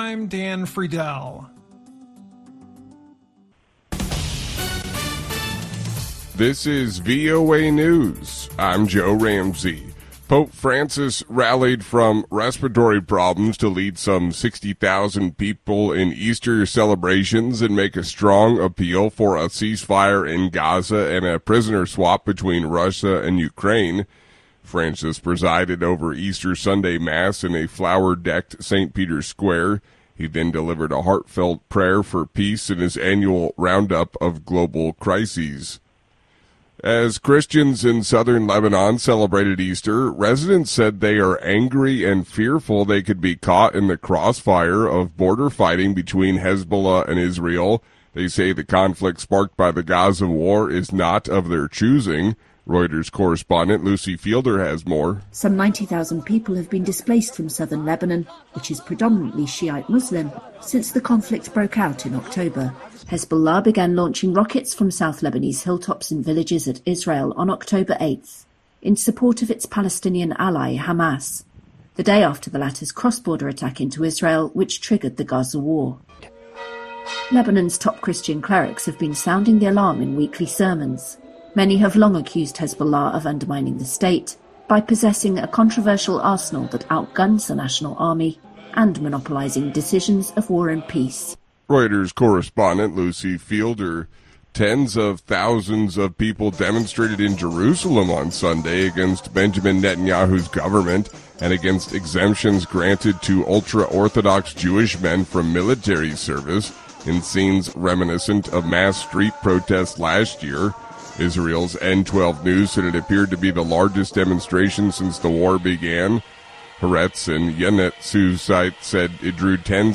I'm Dan Friedel. This is VOA News. I'm Joe Ramsey. Pope Francis rallied from respiratory problems to lead some 60,000 people in Easter celebrations and make a strong appeal for a ceasefire in Gaza and a prisoner swap between Russia and Ukraine. Francis presided over Easter Sunday Mass in a flower-decked St. Peter's Square. He then delivered a heartfelt prayer for peace in his annual roundup of global crises. As Christians in southern Lebanon celebrated Easter, residents said they are angry and fearful they could be caught in the crossfire of border fighting between Hezbollah and Israel. They say the conflict sparked by the Gaza war is not of their choosing. Reuters correspondent Lucy Fielder has more. Some 90,000 people have been displaced from southern Lebanon, which is predominantly Shiite Muslim, since the conflict broke out in October. Hezbollah began launching rockets from South Lebanese hilltops and villages at Israel on October 8th, in support of its Palestinian ally Hamas, the day after the latter's cross-border attack into Israel, which triggered the Gaza war. Lebanon's top Christian clerics have been sounding the alarm in weekly sermons. Many have long accused Hezbollah of undermining the state by possessing a controversial arsenal that outguns the national army and monopolizing decisions of war and peace. Reuters correspondent Lucy Fielder. Tens of thousands of people demonstrated in Jerusalem on Sunday against Benjamin Netanyahu's government and against exemptions granted to ultra-Orthodox Jewish men from military service in scenes reminiscent of mass street protests last year. Israel's N12 News said it appeared to be the largest demonstration since the war began. Haaretz and Yonet's site said it drew tens